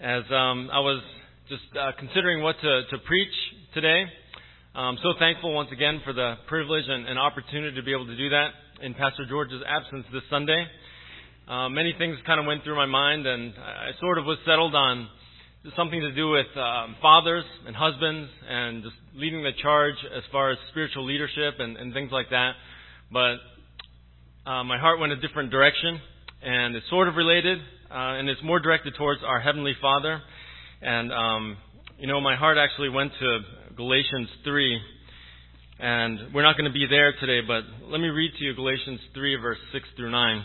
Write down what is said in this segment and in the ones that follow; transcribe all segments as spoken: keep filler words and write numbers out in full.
as um, I was just uh, considering what to, to preach today. I'm so thankful once again for the privilege and, and opportunity to be able to do that in Pastor George's absence this Sunday. Uh, many things kind of went through my mind, and I sort of was settled on something to do with um, fathers and husbands and just leading the charge as far as spiritual leadership and, and things like that. But uh, my heart went a different direction, and it's sort of related, uh, and it's more directed towards our Heavenly Father. And, um, you know, my heart actually went to Galatians three, and we're not going to be there today, but let me read to you Galatians three, verse six through nine.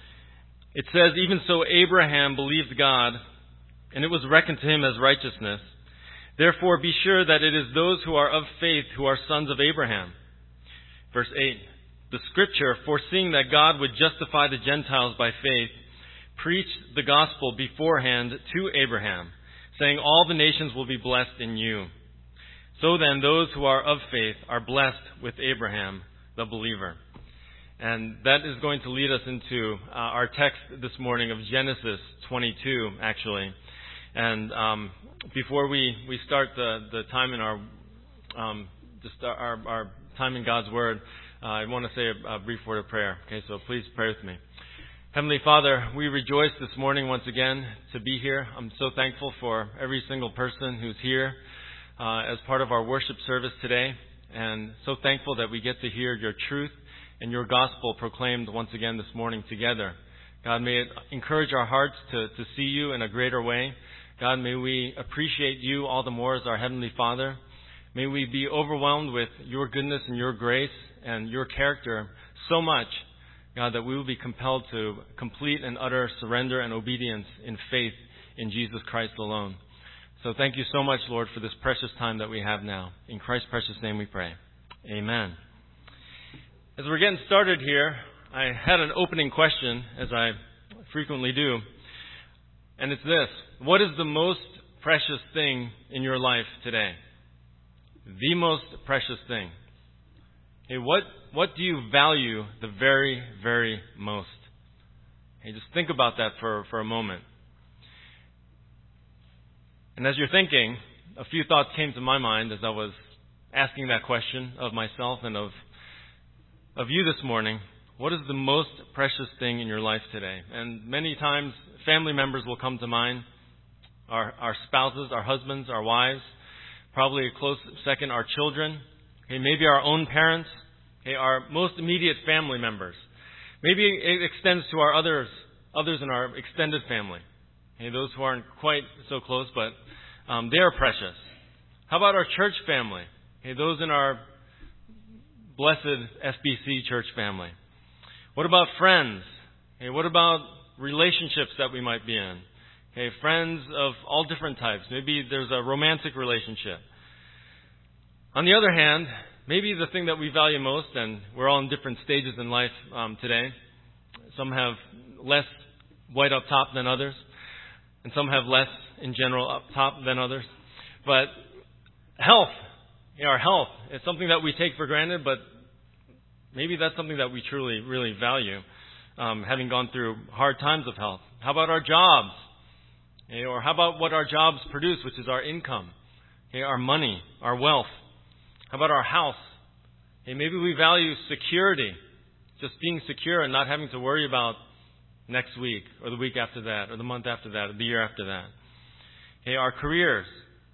It says, "Even so Abraham believed God, and it was reckoned to him as righteousness. Therefore be sure that it is those who are of faith who are sons of Abraham." Verse eight, "The Scripture, foreseeing that God would justify the Gentiles by faith, preached the gospel beforehand to Abraham, saying, all the nations will be blessed in you. So then, those who are of faith are blessed with Abraham, the believer." And that is going to lead us into uh, our text this morning of Genesis twenty-two, actually. And um, before we, we start the, the time in our um, just our, our time in God's Word, uh, I want to say a, a brief word of prayer. Okay, so please pray with me. Heavenly Father, we rejoice this morning once again to be here. I'm so thankful for every single person who's here uh, as part of our worship service today, and so thankful that we get to hear your truth and your gospel proclaimed once again this morning together. God, may it encourage our hearts to, to see you in a greater way. God, may we appreciate you all the more as our Heavenly Father. May we be overwhelmed with your goodness and your grace and your character so much, God, that we will be compelled to complete and utter surrender and obedience in faith in Jesus Christ alone. So thank you so much, Lord, for this precious time that we have now. In Christ's precious name we pray. Amen. As we're getting started here, I had an opening question, as I frequently do, and it's this: what is the most precious thing in your life today? The most precious thing. Hey, what, what do you value the very, very most? Hey, just think about that for, for a moment. And as you're thinking, a few thoughts came to my mind as I was asking that question of myself and of, of you this morning. What is the most precious thing in your life today? And many times, family members will come to mind. Our, our spouses, our husbands, our wives. Probably a close second, our children. Okay, maybe our own parents, okay, our most immediate family members. Maybe it extends to our others, others in our extended family. Okay, those who aren't quite so close, but um, they are precious. How about our church family? Okay, those in our blessed F B C church family. What about friends? Okay, what about relationships that we might be in? Okay, friends of all different types. Maybe there's a romantic relationship. On the other hand, maybe the thing that we value most, and we're all in different stages in life um, today. Some have less white up top than others, and some have less in general up top than others. But health, you know, our health, is something that we take for granted, but maybe that's something that we truly, really value, um, having gone through hard times of health. How about our jobs? Okay, or how about what our jobs produce, which is our income, okay, our money, our wealth? How about our house? Okay, maybe we value security, just being secure and not having to worry about next week or the week after that or the month after that or the year after that. Okay, our careers.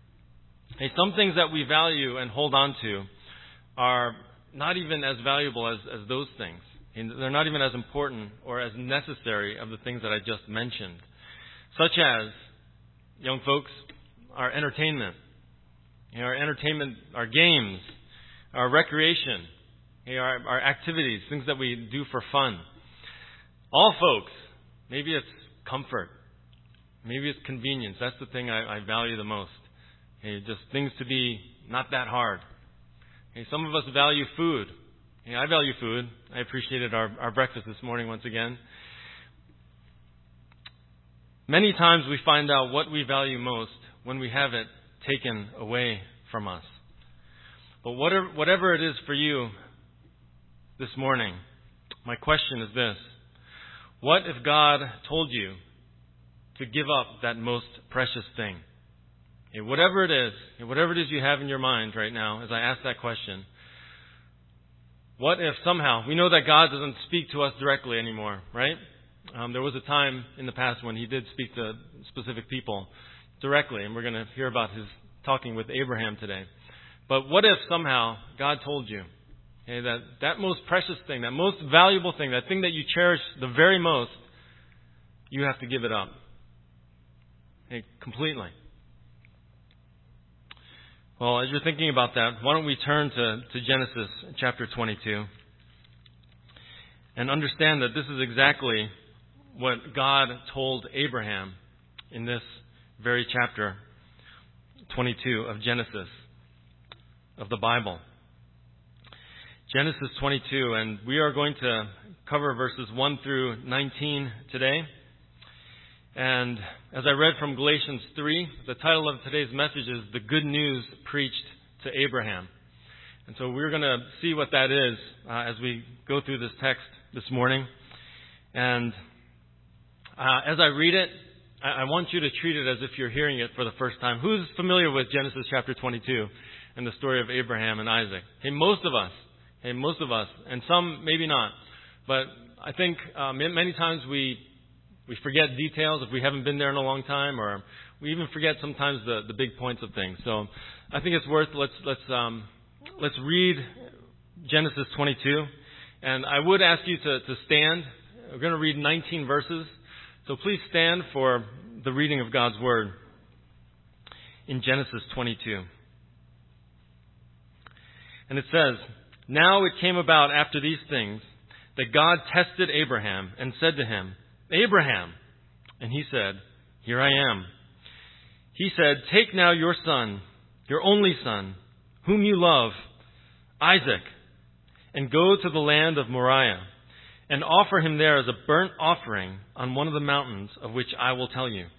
Okay, some things that we value and hold on to are not even as valuable as, as those things. And they're not even as important or as necessary of the things that I just mentioned. Such as, young folks, our entertainment, you know, our entertainment, our games, our recreation, you know, our, our activities, things that we do for fun. All folks, maybe it's comfort, maybe it's convenience. That's the thing I, I value the most. Okay, just things to be not that hard. Okay, some of us value food. Okay, I value food. I appreciated our, our breakfast this morning once again. Many times we find out what we value most when we have it taken away from us. But whatever, whatever it is for you this morning, my question is this: what if God told you to give up that most precious thing? Okay, whatever it is, whatever it is you have in your mind right now, as I ask that question, what if somehow, we know that God doesn't speak to us directly anymore, right? Um, there was a time in the past when He did speak to specific people directly, and we're going to hear about His talking with Abraham today. But what if somehow God told you, okay, that that most precious thing, that most valuable thing, that thing that you cherish the very most, you have to give it up, okay, completely. Well, as you're thinking about that, why don't we turn to, to Genesis chapter twenty-two and understand that this is exactly what God told Abraham in this very chapter twenty-two of Genesis, of the Bible. Genesis twenty-two, and we are going to cover verses one through nineteen today. And as I read from Galatians three, the title of today's message is The Good News Preached to Abraham. And so we're going to see what that is uh, as we go through this text this morning. And uh, as I read it, I, I want you to treat it as if you're hearing it for the first time. Who's familiar with Genesis chapter twenty-two and the story of Abraham and Isaac? Hey, most of us. Hey, most of us. And some maybe not. But I think uh, many times we We forget details if we haven't been there in a long time, or we even forget sometimes the, the big points of things. So I think it's worth let's let's um, let's read Genesis twenty-two, and I would ask you to, to stand. We're going to read nineteen verses, so please stand for the reading of God's Word in Genesis twenty-two. And it says, "Now it came about after these things that God tested Abraham and said to him, 'Abraham,' and he said, 'Here I am.' He said, 'Take now your son, your only son, whom you love, Isaac, and go to the land of Moriah, and offer him there as a burnt offering on one of the mountains of which I will tell you.'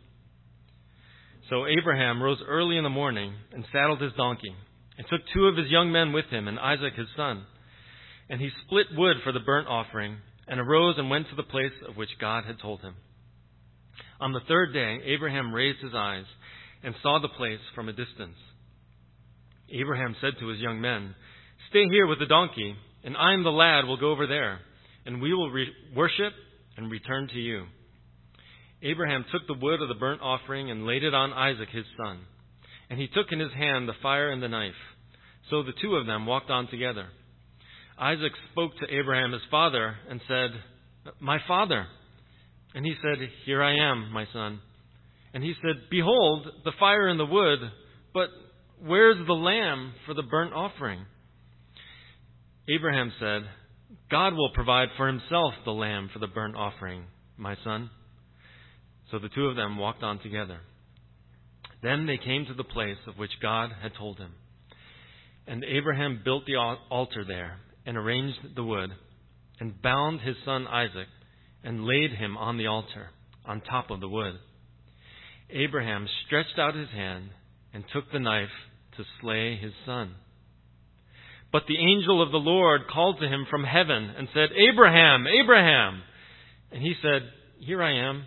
So Abraham rose early in the morning and saddled his donkey, and took two of his young men with him and Isaac his son. And he split wood for the burnt offering, and arose and went to the place of which God had told him. On the third day, Abraham raised his eyes and saw the place from a distance. Abraham said to his young men, 'Stay here with the donkey, and I and the lad will go over there, and we will re- worship and return to you.' Abraham took the wood of the burnt offering and laid it on Isaac his son. And he took in his hand the fire and the knife. So the two of them walked on together. Isaac spoke to Abraham his father and said, 'My father.' And he said, 'Here I am, my son.' And he said, 'Behold, the fire and the wood, but where's the lamb for the burnt offering?' Abraham said, 'God will provide for himself the lamb for the burnt offering, my son.' So the two of them walked on together. Then they came to the place of which God had told him. And Abraham built the altar there, and arranged the wood, and bound his son Isaac, and laid him on the altar, on top of the wood. Abraham stretched out his hand, and took the knife to slay his son. But the angel of the Lord called to him from heaven, and said, 'Abraham, Abraham!' And he said, 'Here I am.'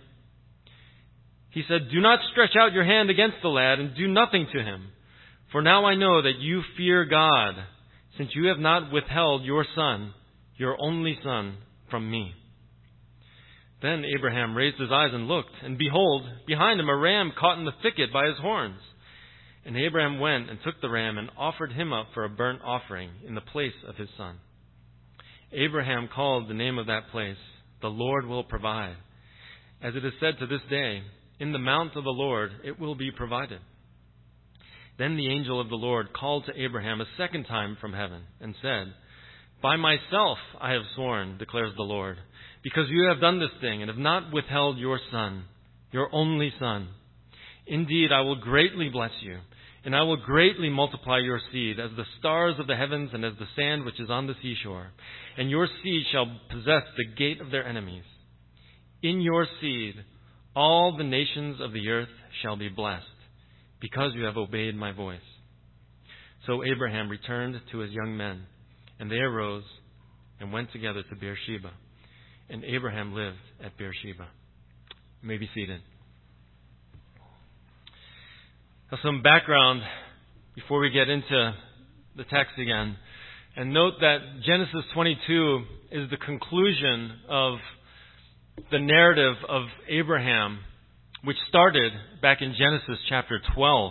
He said, 'Do not stretch out your hand against the lad, and do nothing to him. For now I know that you fear God, since you have not withheld your son, your only son, from me.' Then Abraham raised his eyes and looked, and behold, behind him a ram caught in the thicket by his horns. And Abraham went and took the ram and offered him up for a burnt offering in the place of his son. Abraham called the name of that place, 'The Lord will provide.' As it is said to this day, 'In the mount of the Lord it will be provided.' Then the angel of the Lord called to Abraham a second time from heaven and said, 'By myself I have sworn, declares the Lord, because you have done this thing and have not withheld your son, your only son. Indeed, I will greatly bless you, and I will greatly multiply your seed as the stars of the heavens and as the sand which is on the seashore. And your seed shall possess the gate of their enemies. In your seed all the nations of the earth shall be blessed, because you have obeyed my voice.' So Abraham returned to his young men, and they arose and went together to Beersheba. And Abraham lived at Beersheba." You may be seated. Now, some background before we get into the text again. And note that Genesis twenty-two is the conclusion of the narrative of Abraham, which started back in Genesis chapter twelve.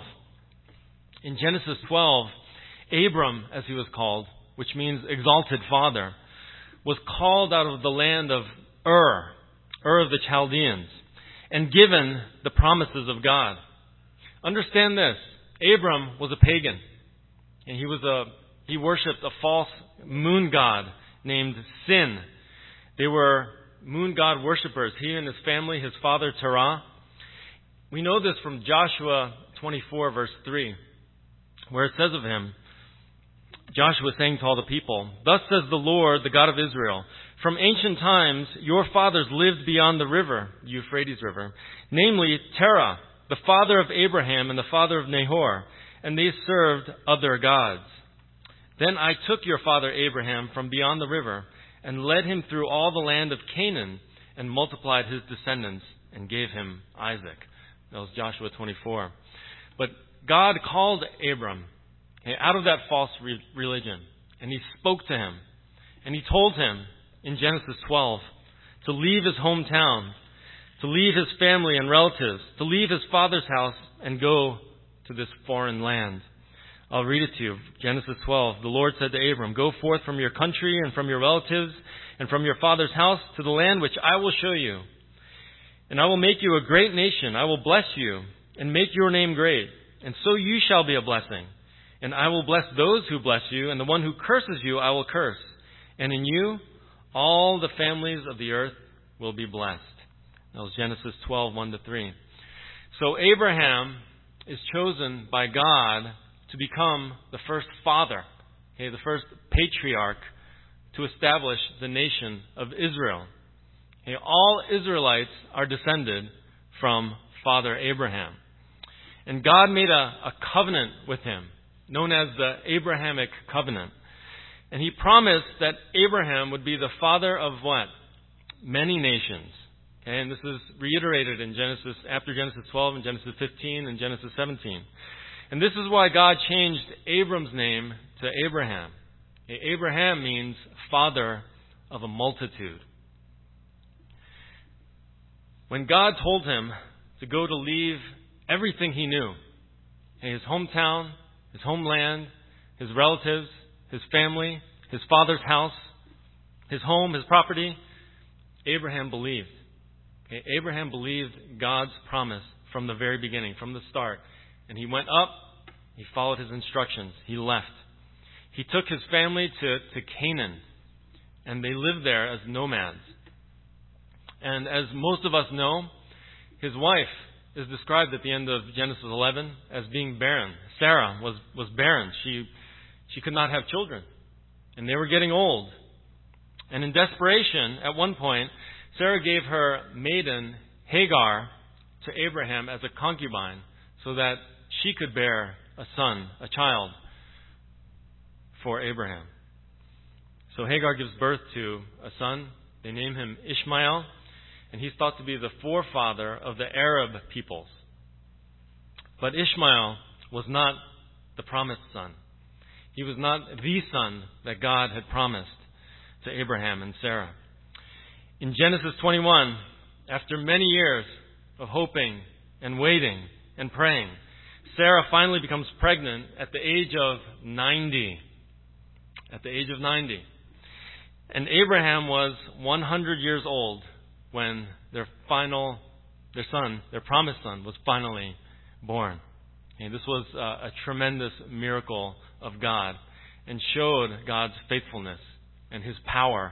In Genesis twelve, Abram, as he was called, which means exalted father, was called out of the land of Ur, Ur of the Chaldeans, and given the promises of God. Understand this. Abram was a pagan, and he was a he worshipped a false moon god named Sin. They were moon god worshippers. He and his family, his father Terah. We know this from Joshua twenty-four, verse three, where it says of him, Joshua saying to all the people, "Thus says the Lord, the God of Israel, from ancient times your fathers lived beyond the river, the Euphrates River, namely Terah, the father of Abraham and the father of Nahor, and they served other gods. Then I took your father Abraham from beyond the river and led him through all the land of Canaan and multiplied his descendants and gave him Isaac." That was Joshua twenty-four. But God called Abram out of that false re- religion, and he spoke to him, and he told him in Genesis twelve to leave his hometown, to leave his family and relatives, to leave his father's house and go to this foreign land. I'll read it to you. Genesis twelve. The Lord said to Abram, "Go forth from your country and from your relatives and from your father's house to the land which I will show you. And I will make you a great nation. I will bless you and make your name great. And so you shall be a blessing. And I will bless those who bless you, and the one who curses you I will curse. And in you all the families of the earth will be blessed." That was Genesis twelve, one to three. So Abraham is chosen by God to become the first father, okay, the first patriarch to establish the nation of Israel. Okay, all Israelites are descended from Father Abraham. And God made a, a covenant with him, known as the Abrahamic covenant. And he promised that Abraham would be the father of what? Many nations. Okay, and this is reiterated in Genesis, after Genesis twelve, and Genesis fifteen, and Genesis seventeen. And this is why God changed Abram's name to Abraham. Okay, Abraham means father of a multitude. When God told him to go to leave everything he knew, okay, his hometown, his homeland, his relatives, his family, his father's house, his home, his property, Abraham believed. Okay, Abraham believed God's promise from the very beginning, from the start. And he went up, he followed his instructions, he left. He took his family to, to Canaan, and they lived there as nomads. And as most of us know, his wife is described at the end of Genesis eleven as being barren. Sarah was, was barren. She, she could not have children. And they were getting old. And in desperation, at one point, Sarah gave her maiden, Hagar, to Abraham as a concubine so that she could bear a son, a child, for Abraham. So Hagar gives birth to a son. They name him Ishmael. And he's thought to be the forefather of the Arab peoples. But Ishmael was not the promised son. He was not the son that God had promised to Abraham and Sarah. In Genesis twenty-one, after many years of hoping and waiting and praying, Sarah finally becomes pregnant at the age of ninety. At the age of ninety. And Abraham was one hundred years old when their final, their son, their promised son, was finally born. And this was a, a tremendous miracle of God and showed God's faithfulness and His power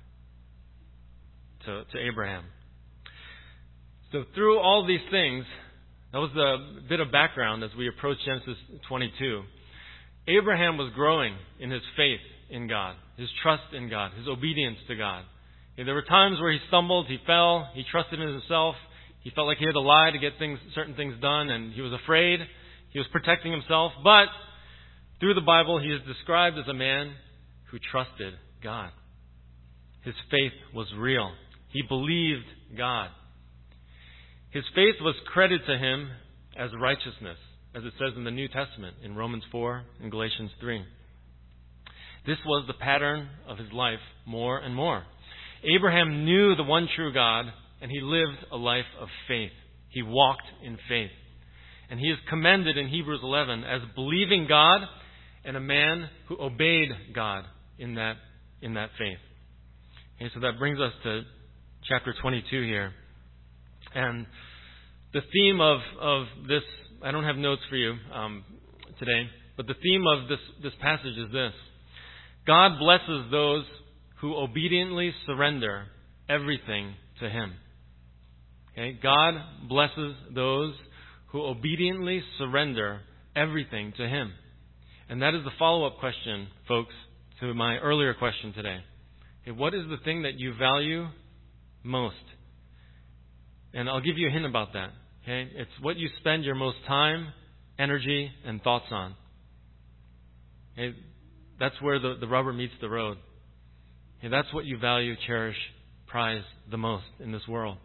to, to Abraham. So through all these things, that was a bit of background as we approach Genesis twenty-two. Abraham was growing in his faith in God, his trust in God, his obedience to God. And there were times where he stumbled, he fell, he trusted in himself, he felt like he had to lie to get things, certain things done, and he was afraid, he was protecting himself. But through the Bible, he is described as a man who trusted God. His faith was real. He believed God. His faith was credited to him as righteousness. as it says in the New Testament, in Romans four and Galatians three. This was the pattern of his life more and more. Abraham knew the one true God, and he lived a life of faith. He walked in faith. And he is commended in Hebrews eleven as believing God and a man who obeyed God in that, in that faith. Okay, so that brings us to chapter twenty-two here. And the theme of, of this, I don't have notes for you um, today, but the theme of this, this passage is this. God blesses those who obediently surrender everything to Him. Okay? God blesses those who obediently surrender everything to Him. And that is the follow-up question, folks, to my earlier question today. Okay, what is the thing that you value most? And I'll give you a hint about that. Okay? It's what you spend your most time, energy, and thoughts on. Okay? That's where the, the rubber meets the road. Okay? That's what you value, cherish, prize the most in this world.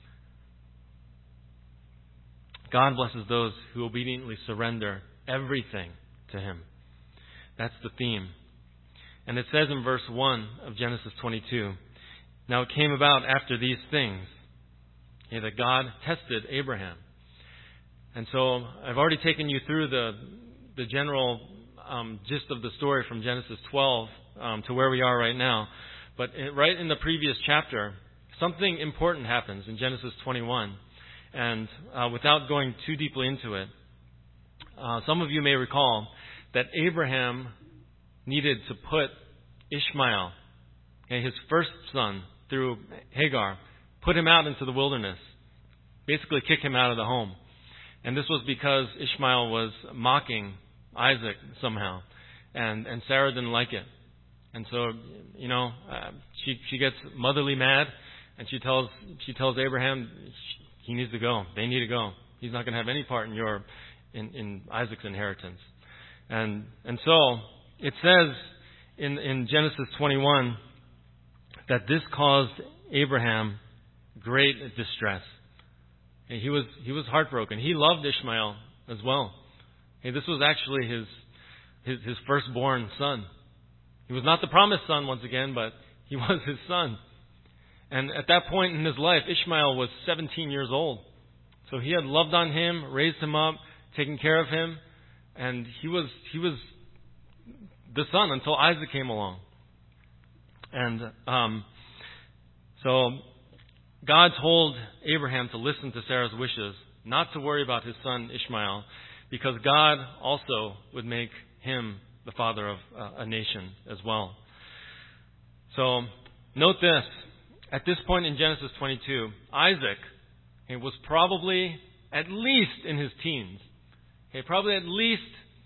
God blesses those who obediently surrender everything to Him. That's the theme. And it says in verse one of Genesis twenty-two, now it came about after these things, okay, that God tested Abraham. And so I've already taken you through the the general um, gist of the story from Genesis twelve um, to where we are right now. But in, right in the previous chapter, something important happens in Genesis twenty-one. And uh, without going too deeply into it, uh, some of you may recall that Abraham needed to put Ishmael, okay, his first son, through Hagar, put him out into the wilderness, basically kick him out of the home. And this was because Ishmael was mocking Isaac somehow, and, and Sarah didn't like it. And so, you know, uh, she she gets motherly mad, and she tells she tells Abraham he needs to go. They need to go. He's not going to have any part in your in, in Isaac's inheritance. And and so it says in in Genesis twenty-one that this caused Abraham great distress. He was he was heartbroken. He loved Ishmael as well. Hey, this was actually his his his firstborn son. He was not the promised son once again, but he was his son. And at that point in his life, Ishmael was seventeen years old. So he had loved on him, raised him up, taken care of him, and he was he was the son until Isaac came along. And um, so God told Abraham to listen to Sarah's wishes, not to worry about his son Ishmael, because God also would make him the father of uh, a nation as well. So note this. At this point in Genesis twenty-two, Isaac he was probably at least in his teens. Okay, probably at least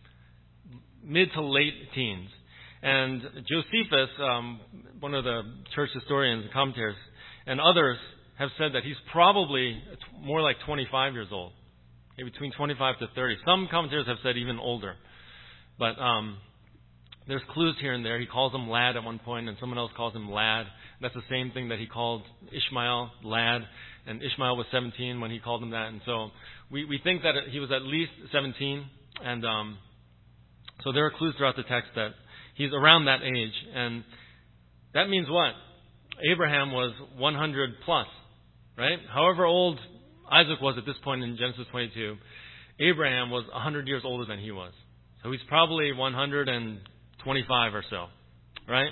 mid to late teens. And Josephus, um, one of the church historians and commentators, and others have said that he's probably more like twenty-five years old, maybe between twenty-five to thirty. Some commentators have said even older. But um, there's clues here and there. He calls him lad at one point, and someone else calls him lad. That's the same thing that he called Ishmael, lad, and Ishmael was seventeen when he called him that. And so we, we think that he was at least seventeen, and um, so there are clues throughout the text that he's around that age. And that means what? Abraham was one hundred plus, right? However old Isaac was at this point in Genesis twenty-two, Abraham was one hundred years older than he was. So he's probably one hundred twenty-five or so, right?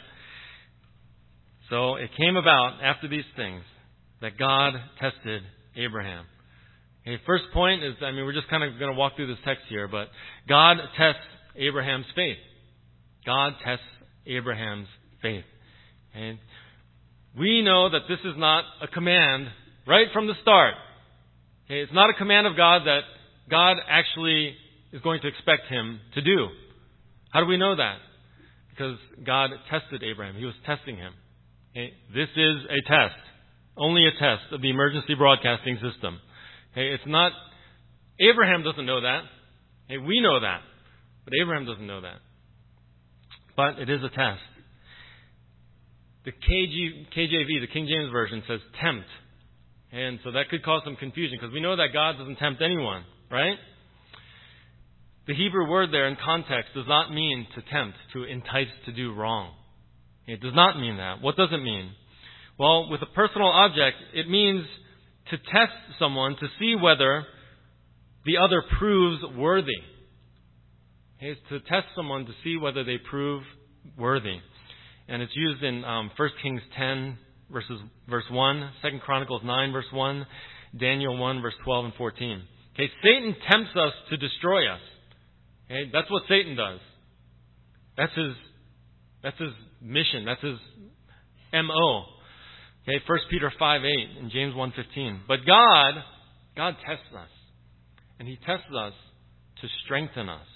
So it came about after these things that God tested Abraham. Okay, first point is, I mean, we're just kind of going to walk through this text here, but God tests Abraham's faith. God tests Abraham's faith. Okay? We know that this is not a command right from the start. Okay? It's not a command of God that God actually is going to expect him to do. How do we know that? Because God tested Abraham. He was testing him. Okay? This is a test. Only a test of the emergency broadcasting system. Okay? It's not, Abraham doesn't know that. Okay? We know that. But Abraham doesn't know that. But it is a test. The K G, K J V, the King James Version, says tempt. And so that could cause some confusion because we know that God doesn't tempt anyone, right? The Hebrew word there in context does not mean to tempt, to entice to do wrong. It does not mean that. What does it mean? Well, with a personal object, it means to test someone to see whether the other proves worthy. It's to test someone to see whether they prove worthy. And it's used in um, First Kings ten, verses, verse one, Second Chronicles nine, verse one, Daniel one, verse twelve and fourteen. Okay, Satan tempts us to destroy us. Okay, that's what Satan does. That's his, that's his mission. That's his M O. Okay, First Peter five eight and James one fifteen. But God, God tests us. And He tests us to strengthen us.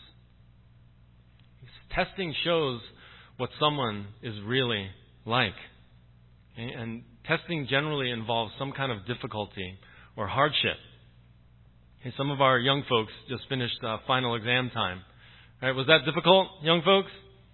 Testing shows what someone is really like. Okay? And testing generally involves some kind of difficulty or hardship. Okay, some of our young folks just finished uh, final exam time. All right, was that difficult, young folks?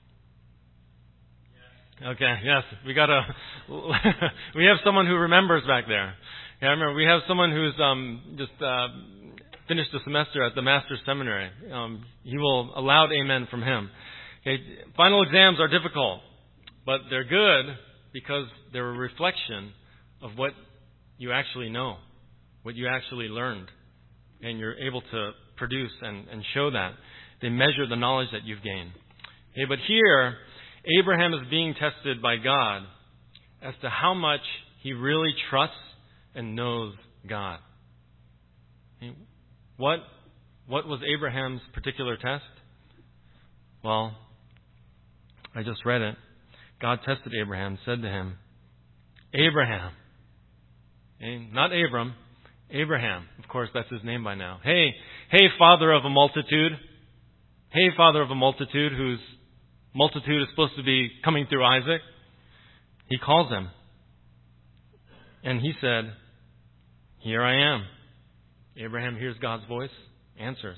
Okay, yes. We got a we have someone who remembers back there. Yeah, I remember we have someone who's um, just uh, finished the semester at the Master's Seminary. Um, he will a loud amen from him. Okay, final exams are difficult, but they're good because they're a reflection of what you actually know, what you actually learned, and you're able to produce and, and show that. They measure the knowledge that you've gained. Okay, but here, Abraham is being tested by God as to how much he really trusts and knows God. Okay, what, what was Abraham's particular test? Well, I just read it. God tested Abraham, said to him, Abraham. Okay, not Abram, Abraham. Of course, that's his name by now. Hey, hey, father of a multitude. Hey, father of a multitude, whose multitude is supposed to be coming through Isaac. He calls him. And he said, here I am. Abraham hears God's voice, answers.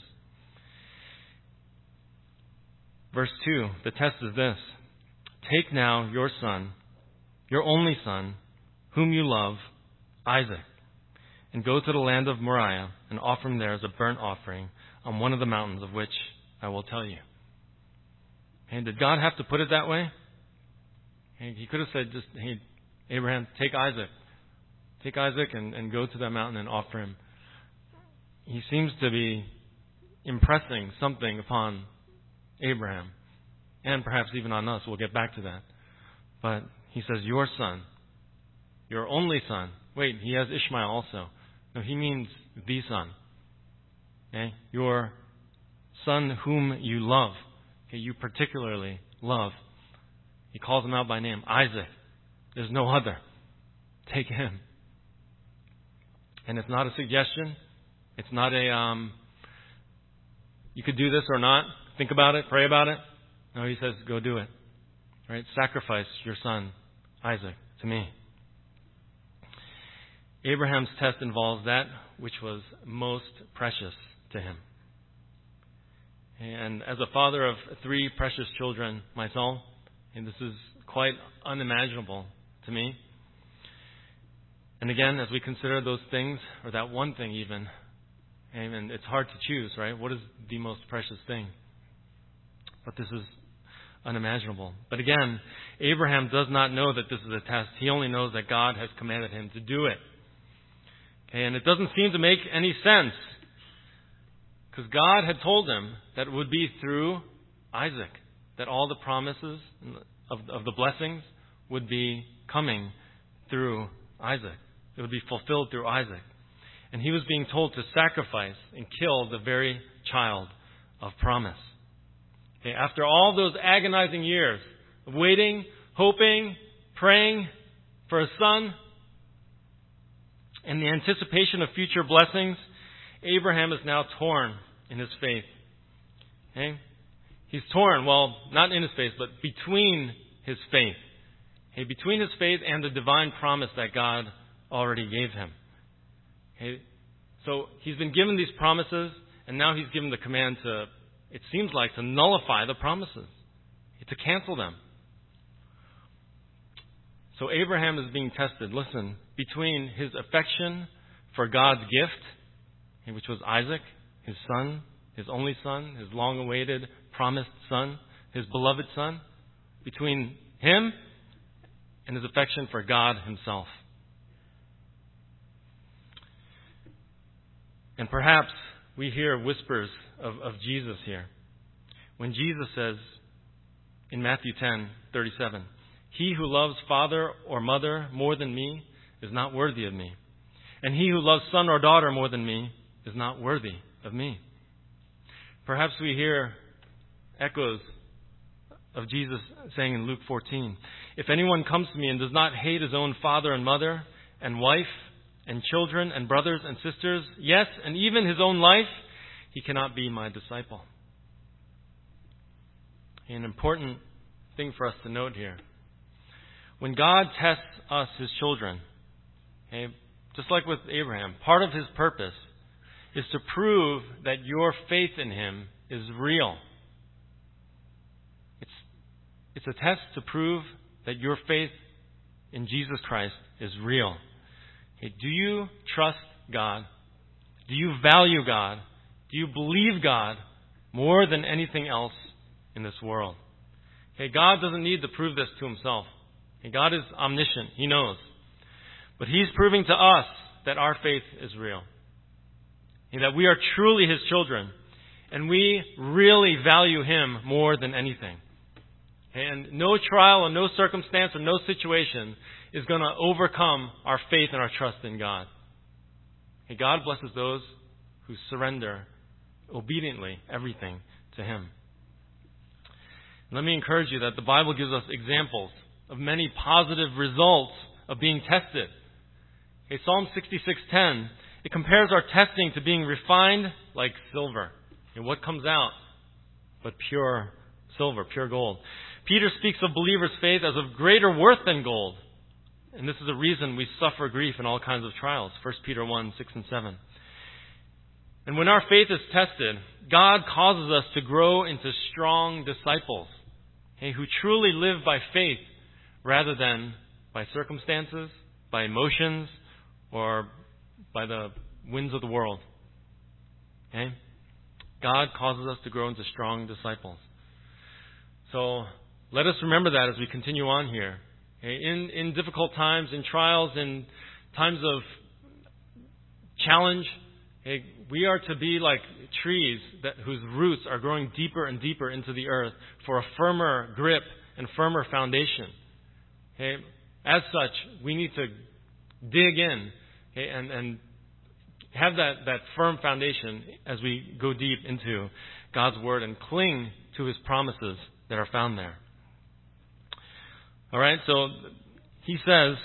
Verse two, the test is this. Take now your son, your only son, whom you love, Isaac, and go to the land of Moriah and offer him there as a burnt offering on one of the mountains of which I will tell you. And did God have to put it that way? And he could have said, just, hey, Abraham, take Isaac. Take Isaac and, and go to that mountain and offer him. He seems to be impressing something upon Abraham, and perhaps even on us. We'll get back to that. But he says, your son, your only son. Wait, he has Ishmael also. No, he means the son. Okay? Your son whom you love. Okay, you particularly love. He calls him out by name, Isaac. There's no other. Take him. And it's not a suggestion. It's not a, um, you could do this or not. Think about it. Pray about it. No, he says, go do it. Right? Sacrifice your son, Isaac, to me. Abraham's test involves that which was most precious to him. And as a father of three precious children myself, and this is quite unimaginable to me. And again, as we consider those things, or that one thing even, and it's hard to choose, right? What is the most precious thing? But this is unimaginable. But again, Abraham does not know that this is a test. He only knows that God has commanded him to do it. Okay, and it doesn't seem to make any sense. Because God had told him that it would be through Isaac that all the promises of, of the blessings would be coming through Isaac. It would be fulfilled through Isaac. And he was being told to sacrifice and kill the very child of promise. Okay, after all those agonizing years of waiting, hoping, praying for a son, and the anticipation of future blessings, Abraham is now torn in his faith. Okay? He's torn, well, not in his faith, but between his faith. Okay? Between his faith and the divine promise that God already gave him. Okay? So he's been given these promises, and now he's given the command to, it seems like, to nullify the promises, to cancel them. So Abraham is being tested, listen, between his affection for God's gift, which was Isaac, his son, his only Son, his long-awaited, promised Son, his beloved Son, between him and his affection for God himself. And perhaps we hear whispers of, of Jesus here. When Jesus says in Matthew ten thirty-seven, "He who loves father or mother more than me is not worthy of me. And he who loves son or daughter more than me is not worthy of me." Perhaps we hear echoes of Jesus saying in Luke fourteen, "If anyone comes to me and does not hate his own father and mother and wife and children and brothers and sisters, yes, and even his own life, he cannot be my disciple." An important thing for us to note here. When God tests us, his children, okay, just like with Abraham, part of his purpose is to prove that your faith in him is real. It's, it's a test to prove that your faith in Jesus Christ is real. Okay, do you trust God? Do you value God? Do you believe God more than anything else in this world? Okay, God doesn't need to prove this to himself. Okay, God is omniscient. He knows. But he's proving to us that our faith is real. And that we are truly his children. And we really value him more than anything. And no trial or no circumstance or no situation is going to overcome our faith and our trust in God. And God blesses those who surrender obediently everything to him. Let me encourage you that the Bible gives us examples of many positive results of being tested. Okay, Psalm sixty-six ten, it compares our testing to being refined like silver. And what comes out but pure silver, pure gold. Peter speaks of believers' faith as of greater worth than gold. And this is the reason we suffer grief in all kinds of trials. First Peter one, six and seven. And when our faith is tested, God causes us to grow into strong disciples, okay, who truly live by faith rather than by circumstances, by emotions, or by the winds of the world. Okay? God causes us to grow into strong disciples. So let us remember that as we continue on here. Okay? In, in difficult times, in trials, in times of challenge, okay, we are to be like trees that, whose roots are growing deeper and deeper into the earth for a firmer grip and firmer foundation. Okay? As such, we need to dig in, okay, and, and have that, that firm foundation as we go deep into God's Word and cling to his promises that are found there. All right, so he says,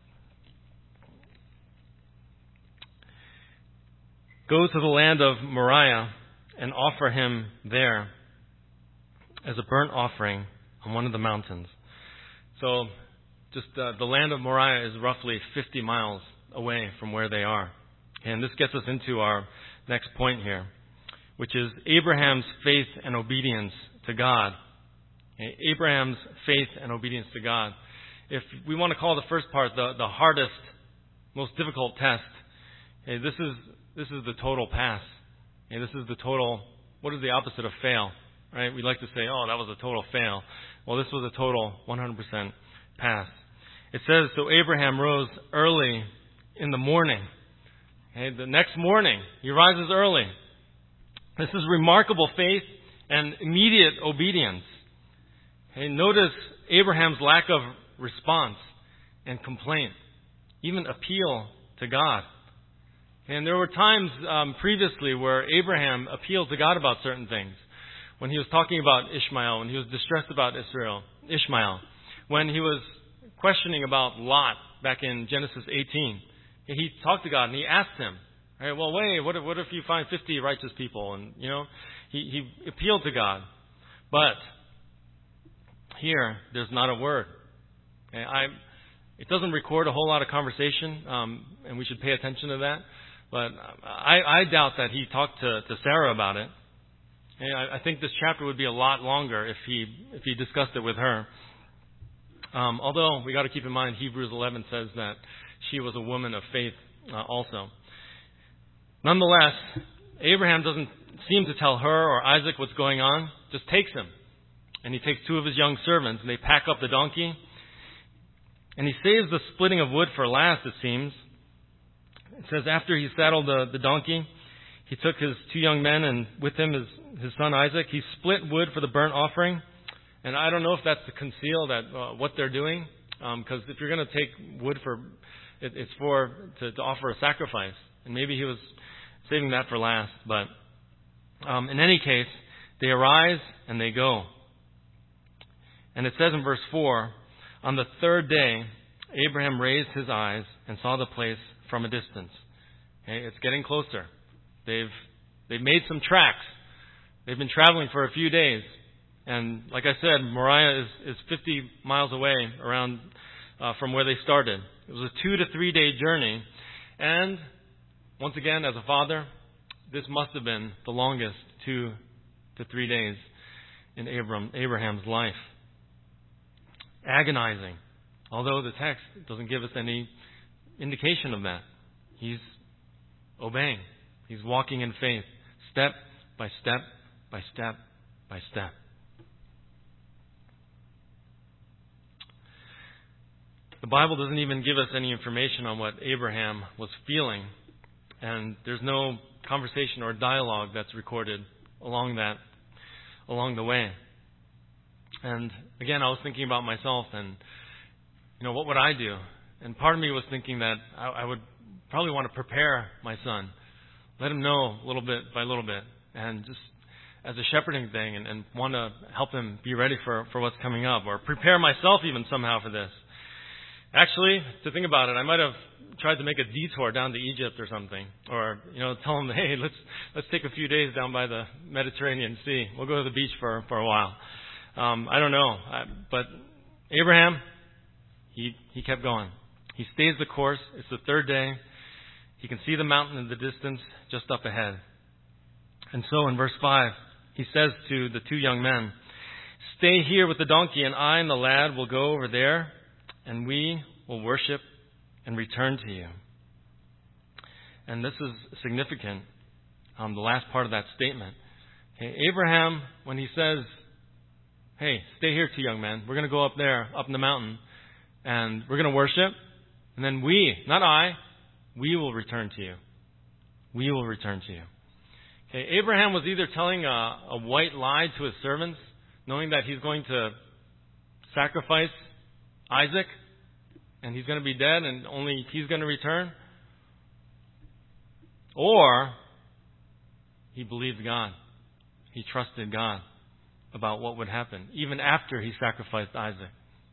"Go to the land of Moriah and offer him there as a burnt offering on one of the mountains." So just uh, the land of Moriah is roughly fifty miles away from where they are. And this gets us into our next point here, which is Abraham's faith and obedience to God. Okay, Abraham's faith and obedience to God. If we want to call the first part the, the hardest, most difficult test, okay, this is this is the total pass. Okay, this is the total, what is the opposite of fail? Right? We like to say, oh, that was a total fail. Well, this was a total one hundred percent pass. It says, so Abraham rose early in the morning. Okay, the next morning, he rises early. This is remarkable faith and immediate obedience. Okay, notice Abraham's lack of response and complaint, even appeal to God. And there were times um, previously where Abraham appealed to God about certain things. When he was talking about Ishmael, when he was distressed about Israel, Ishmael, when he was questioning about Lot back in Genesis eighteen. He talked to God and he asked him, right, well, wait, what if, what if you find fifty righteous people? And, you know, he, he appealed to God. But here, there's not a word. Okay, I, it doesn't record a whole lot of conversation, um, and we should pay attention to that. But I, I doubt that he talked to, to Sarah about it. Okay, I, I think this chapter would be a lot longer if he if he discussed it with her. Um, although we got to keep in mind Hebrews eleven says that she was a woman of faith uh, also. Nonetheless, Abraham doesn't seem to tell her or Isaac what's going on, just takes him. And he takes two of his young servants, and they pack up the donkey. And he saves the splitting of wood for last, it seems. It says after he saddled the, the donkey, he took his two young men and with him his, his son Isaac. He split wood for the burnt offering. And I don't know if that's to conceal that uh, what they're doing. Because um, if you're going to take wood for, it, it's for to, to offer a sacrifice. And maybe he was saving that for last. But um, in any case, they arise and they go. And it says in verse four, on the third day, Abraham raised his eyes and saw the place from a distance. Okay, it's getting closer. They've they've made some tracks. They've been traveling for a few days. And like I said, Moriah is, is fifty miles away around uh, from where they started. It was a two to three day journey. And once again, as a father, this must have been the longest two to three days in Abram, Abraham's life. Agonizing. Although the text doesn't give us any indication of that. He's obeying. He's walking in faith, step by step by step by step. The Bible doesn't even give us any information on what Abraham was feeling, and there's no conversation or dialogue that's recorded along that, along the way. And again, I was thinking about myself and, you know, what would I do? And part of me was thinking that I, I would probably want to prepare my son, let him know little bit by little bit, and just as a shepherding thing, and, and want to help him be ready for, for what's coming up, or prepare myself even somehow for this. Actually, to think about it, I might have tried to make a detour down to Egypt or something, or you know, tell him, hey, let's let's take a few days down by the Mediterranean Sea. We'll go to the beach for for a while. Um, I don't know, I, but Abraham, he he kept going. He stays the course. It's the third day. He can see the mountain in the distance, just up ahead. And so, in verse five, he says to the two young men, "Stay here with the donkey, and I and the lad will go over there, and we will worship and return to you." And this is significant, um, the last part of that statement. Okay, Abraham, when he says, hey, stay here, two young men, we're going to go up there, up in the mountain, and we're going to worship, and then we, not I, we will return to you. We will return to you. Okay, Abraham was either telling a, a white lie to his servants, knowing that he's going to sacrifice Isaac, and he's going to be dead, and only he's going to return. Or he believed God. He trusted God about what would happen, even after he sacrificed Isaac.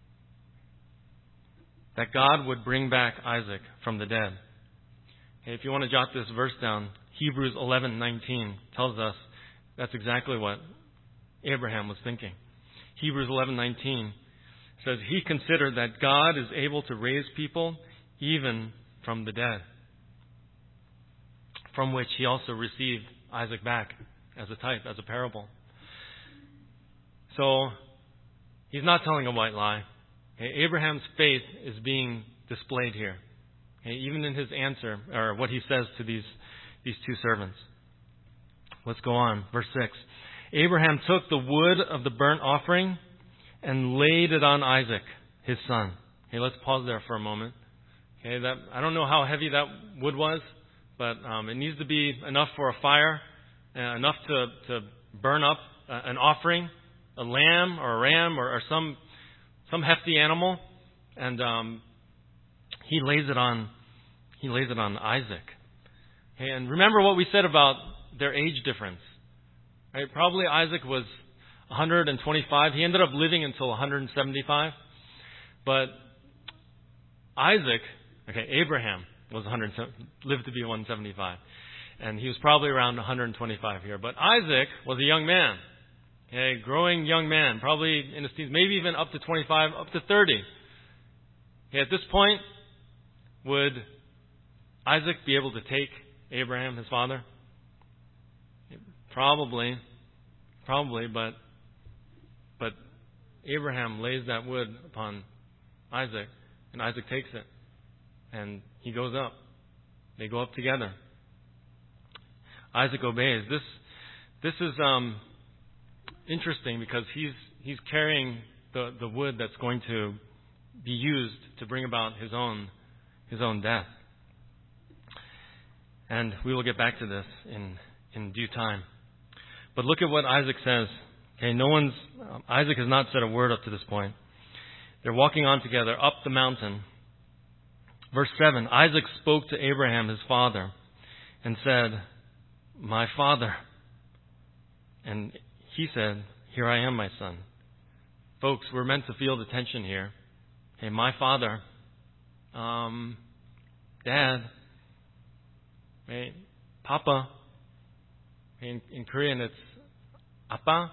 That God would bring back Isaac from the dead. Okay, if you want to jot this verse down, Hebrews eleven nineteen tells us that's exactly what Abraham was thinking. Hebrews eleven nineteen says, he considered that God is able to raise people even from the dead, from which he also received Isaac back as a type, as a parable. So, he's not telling a white lie. Okay, Abraham's faith is being displayed here. Okay, even in his answer, or what he says to these, these two servants. Let's go on. Verse six. Abraham took the wood of the burnt offering and laid it on Isaac, his son. Okay, let's pause there for a moment. Okay, that I don't know how heavy that wood was, but um, it needs to be enough for a fire, uh, enough to, to burn up uh, an offering, a lamb or a ram or, or some some hefty animal, and um, he lays it on he lays it on Isaac. Okay, and remember what we said about their age difference. Right? Probably Isaac was one hundred twenty-five. He ended up living until one hundred seventy-five. But Isaac, okay, Abraham was one hundred, lived to be one hundred seventy-five. And he was probably around one hundred twenty-five here. But Isaac was a young man. Okay, growing young man, probably in his teens, maybe even up to twenty-five, up to thirty. Okay, at this point, would Isaac be able to take Abraham, his father? Probably. Probably, but but Abraham lays that wood upon Isaac, and Isaac takes it, and he goes up. They go up together. Isaac obeys. This This is um, interesting because he's he's carrying the, the wood that's going to be used to bring about his own his own death. And we will get back to this in, in due time. But look at what Isaac says. Okay, no one's um, Isaac has not said a word up to this point. They're walking on together up the mountain. Verse seven, Isaac spoke to Abraham, his father, and said, "My father." And he said, "Here I am, my son." Folks, we're meant to feel the tension here. Hey, my father, um, Dad, hey, Papa. In, in Korean, it's Appa.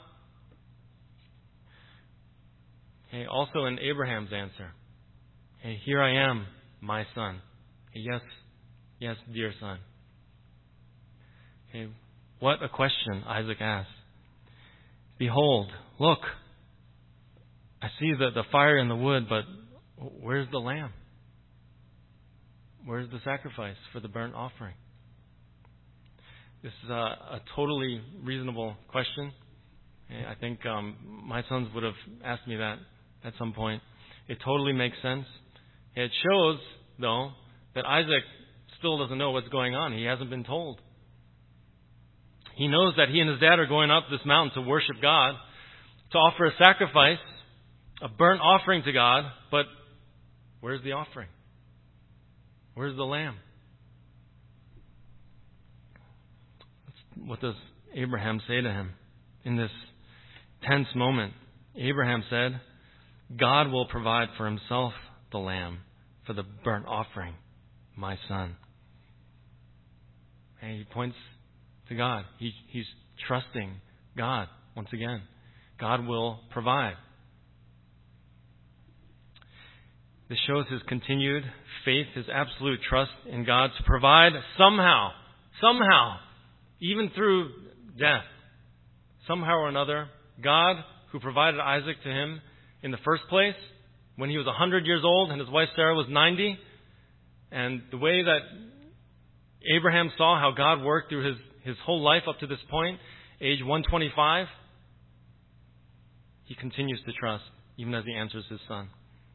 Hey, also in Abraham's answer, hey, here I am, my son. Hey, yes, yes, dear son. Okay, what a question Isaac asked. Behold, look, I see the, the fire in the wood, but where's the lamb? Where's the sacrifice for the burnt offering? This is a, a totally reasonable question. I think um, my sons would have asked me that at some point. It totally makes sense. It shows, though, that Isaac still doesn't know what's going on. He hasn't been told. He knows that he and his dad are going up this mountain to worship God, to offer a sacrifice, a burnt offering to God, but where's the offering? Where's the lamb? What does Abraham say to him in this tense moment? Abraham said, God will provide for himself the lamb for the burnt offering, my son. And he points to God. He, he's trusting God once again. God will provide. This shows his continued faith, his absolute trust in God to provide somehow, somehow, even through death, somehow or another, God, who provided Isaac to him in the first place, when he was one hundred years old and his wife Sarah was ninety, and the way that Abraham saw how God worked through his, his whole life up to this point, age one twenty-five, he continues to trust, even as he answers his son.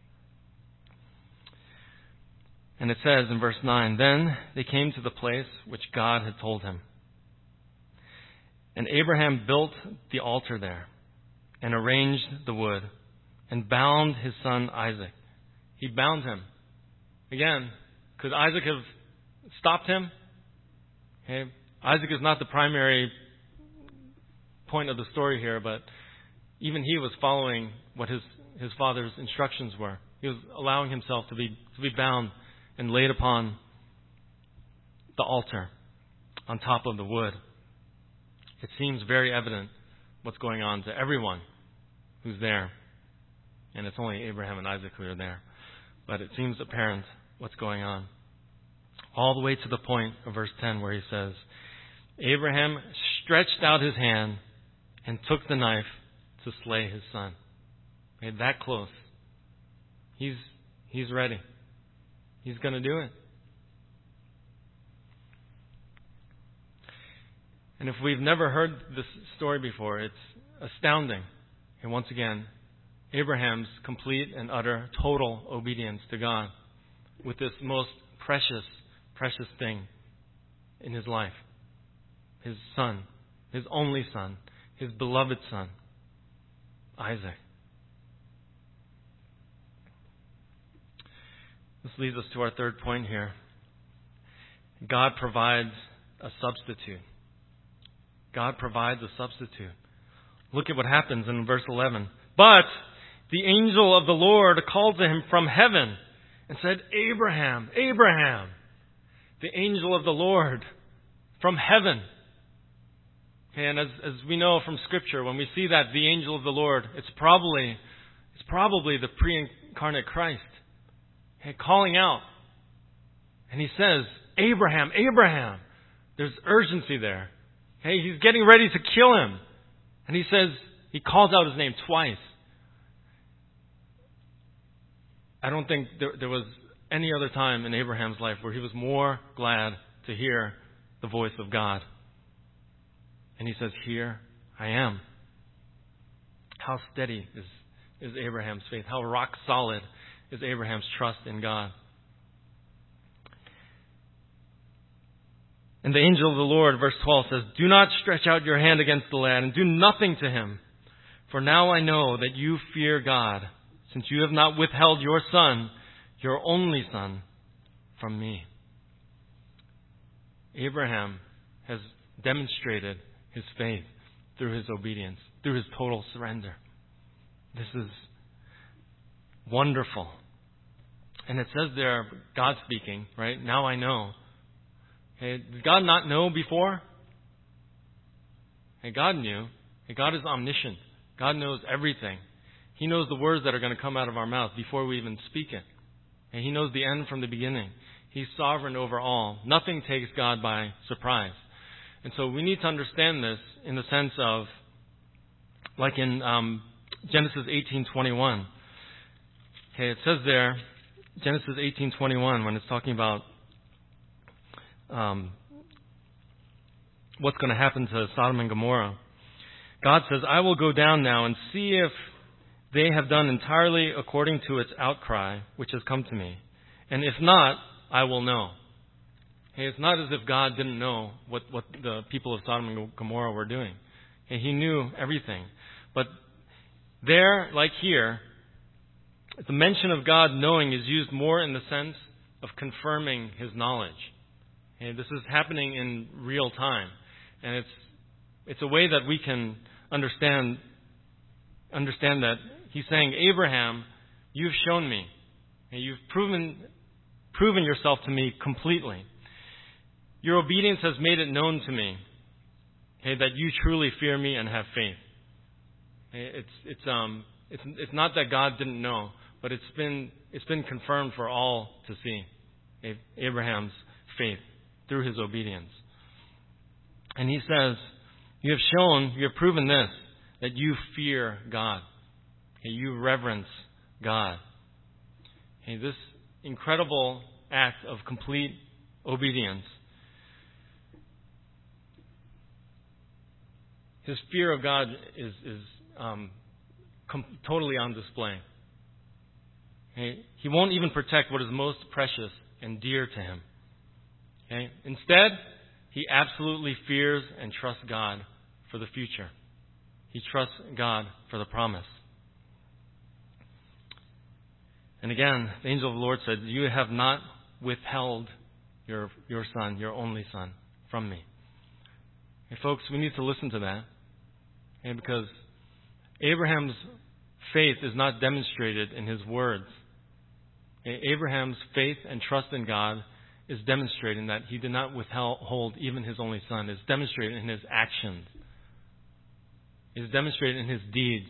And it says in verse nine, then they came to the place which God had told him. And Abraham built the altar there and arranged the wood and bound his son Isaac. He bound him. Again, could Isaac have stopped him? Okay. Isaac is not the primary point of the story here, but even he was following what his, his father's instructions were. He was allowing himself to be, to be bound and laid upon the altar on top of the wood. It seems very evident what's going on to everyone who's there. And it's only Abraham and Isaac who are there. But it seems apparent what's going on. All the way to the point of verse ten where he says, Abraham stretched out his hand and took the knife to slay his son. Okay, that close. He's, he's ready. He's going to do it. And if we've never heard this story before, it's astounding. And once again, Abraham's complete and utter total obedience to God with this most precious, precious thing in his life. His son, his only son, his beloved son, Isaac. This leads us to our third point here. God provides a substitute. God provides a substitute. Look at what happens in verse eleven. But the angel of the Lord called to him from heaven and said, Abraham, Abraham. The angel of the Lord from heaven. Okay, and as, as we know from Scripture, when we see that the angel of the Lord, it's probably it's probably the pre-incarnate Christ. Okay, calling out. And he says, Abraham, Abraham. There's urgency there. Hey, he's getting ready to kill him. And he says, he calls out his name twice. I don't think there, there was any other time in Abraham's life where he was more glad to hear the voice of God. And he says, here I am. How steady is, is Abraham's faith? How rock solid is Abraham's trust in God? And the angel of the Lord, verse twelve, says, do not stretch out your hand against the lad and do nothing to him. For now I know that you fear God, since you have not withheld your son, your only son, from me. Abraham has demonstrated his faith through his obedience, through his total surrender. This is wonderful. And it says there, God speaking, right? Now I know. Hey, did God not know before? Hey, God knew. Hey, God is omniscient. God knows everything. He knows the words that are going to come out of our mouth before we even speak it. And He knows the end from the beginning. He's sovereign over all. Nothing takes God by surprise. And so we need to understand this in the sense of, like in um, Genesis eighteen twenty-one. Okay, it says there, Genesis eighteen twenty-one, when it's talking about um, what's going to happen to Sodom and Gomorrah. God says, I will go down now and see if they have done entirely according to its outcry, which has come to me. And if not, I will know. Hey, it's not as if God didn't know what, what the people of Sodom and Gomorrah were doing. Hey, He knew everything. But there, like here, the mention of God knowing is used more in the sense of confirming His knowledge. Hey, this is happening in real time. And it's it's a way that we can understand understand that He's saying, Abraham, you've shown me. Hey, you've proven proven yourself to me completely. Your obedience has made it known to me, hey, that you truly fear me and have faith. Hey, it's it's um it's it's not that God didn't know, but it's been it's been confirmed for all to see. Hey, Abraham's faith through his obedience. And he says, you have shown, you have proven this, that you fear God. Hey, you reverence God. Hey, this incredible act of complete obedience. His fear of God is is um, com- totally on display. Okay? He won't even protect what is most precious and dear to him. Okay? Instead, he absolutely fears and trusts God for the future. He trusts God for the promise. And again, the angel of the Lord said, you have not withheld your your son, your only son, from me. Hey, folks, we need to listen to that. And because Abraham's faith is not demonstrated in his words. Abraham's faith and trust in God is demonstrating that he did not withhold even his only son. It's demonstrated in his actions. It's demonstrated in his deeds.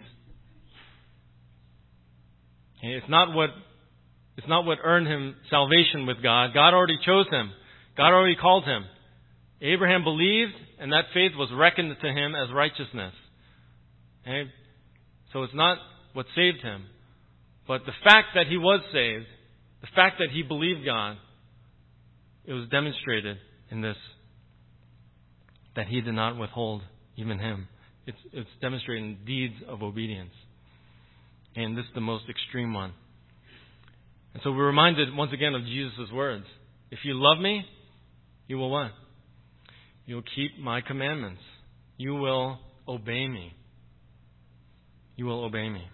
It's not what it's not what earned him salvation with God. God already chose him. God already called him. Abraham believed, and that faith was reckoned to him as righteousness. Okay? So it's not what saved him. But the fact that he was saved, the fact that he believed God, it was demonstrated in this, that he did not withhold even him. It's, it's demonstrated in deeds of obedience. And this is the most extreme one. And so we're reminded once again of Jesus' words. If you love me, you will what? You'll keep my commandments. You will obey me. You will obey me.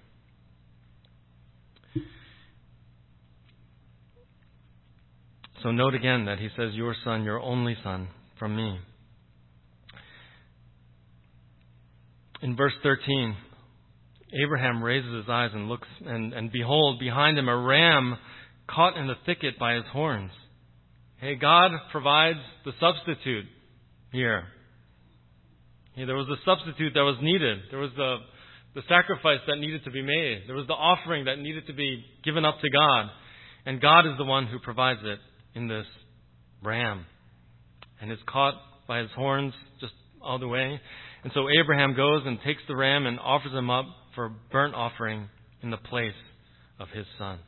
So note again that he says, your son, your only son, from me. In verse thirteen, Abraham raises his eyes and looks, and, and behold, behind him a ram caught in the thicket by his horns. Hey, God provides the substitute here. Hey, there was a substitute that was needed. There was the, the sacrifice that needed to be made. There was the offering that needed to be given up to God. And God is the one who provides it in this ram. And it's caught by his horns just all the way. And so Abraham goes and takes the ram and offers him up for a burnt offering in the place of his son.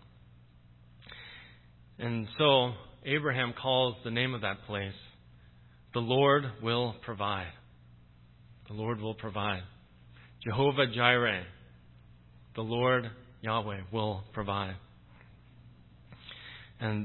And so Abraham calls the name of that place, the Lord will provide. The Lord will provide. Jehovah Jireh, the Lord Yahweh will provide. And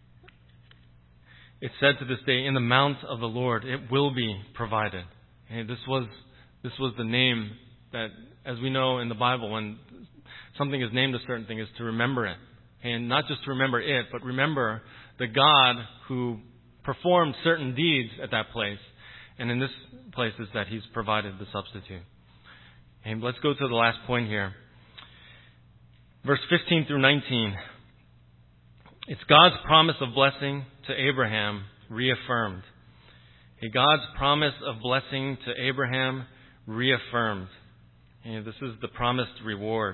it's said to this day, in the mount of the Lord, it will be provided. And this was this was the name that, as we know in the Bible, when something is named a certain thing, is to remember it. And not just to remember it, but remember the God who performed certain deeds at that place. And in this place is that He's provided the substitute. And let's go to the last point here. Verse fifteen through nineteen. It's God's promise of blessing to Abraham reaffirmed. A God's promise of blessing to Abraham reaffirmed. And this is the promised reward.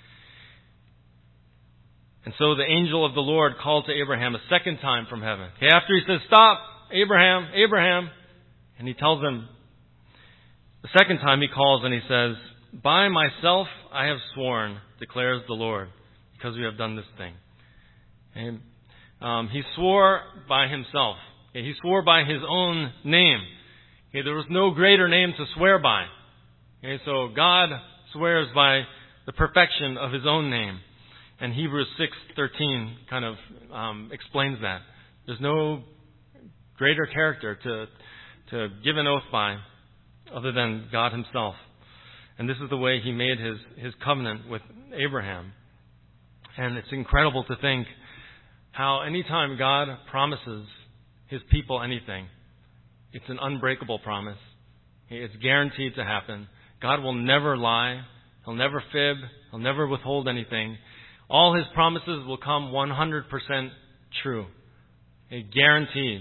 And so the angel of the Lord called to Abraham a second time from heaven. Okay, after he says, "Stop, Abraham, Abraham," and he tells him, the second time he calls and he says, "By myself I have sworn, declares the Lord, because we have done this thing." And, um, he swore by himself. Okay, he swore by his own name. Okay, there was no greater name to swear by. Okay, so God swears by the perfection of His own name. And Hebrews six thirteen kind of um, explains that. There's no greater character to to give an oath by other than God Himself. And this is the way He made His, his covenant with Abraham. And it's incredible to think how anytime God promises His people anything, it's an unbreakable promise. It's guaranteed to happen. God will never lie. He'll never fib. He'll never withhold anything. All His promises will come one hundred percent true. A guaranteed.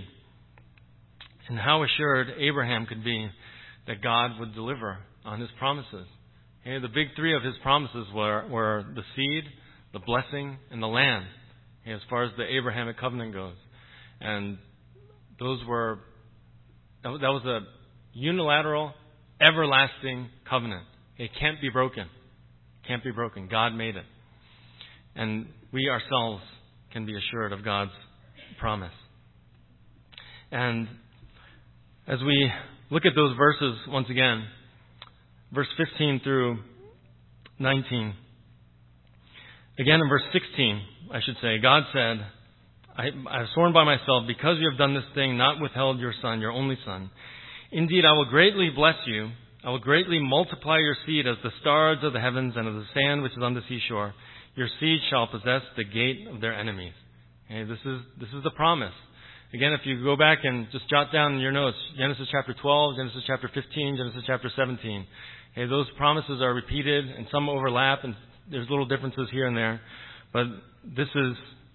And how assured Abraham could be that God would deliver on His promises. Okay, the big three of His promises were, were the seed, the blessing, and the land, okay, as far as the Abrahamic covenant goes. And those were, that was a unilateral, everlasting covenant. It can't be broken. Can't be broken. God made it. And we ourselves can be assured of God's promise. And as we look at those verses once again, verse fifteen through nineteen. Again in verse sixteen, I should say, God said, I, I have sworn by myself, because you have done this thing, not withheld your son, your only son. Indeed, I will greatly bless you. I will greatly multiply your seed as the stars of the heavens and as the sand which is on the seashore. Your seed shall possess the gate of their enemies. Okay, this is this is the promise. Again, if you go back and just jot down in your notes, Genesis chapter twelve, Genesis chapter fifteen, Genesis chapter seventeen. Okay, those promises are repeated and some overlap and there's little differences here and there. But this is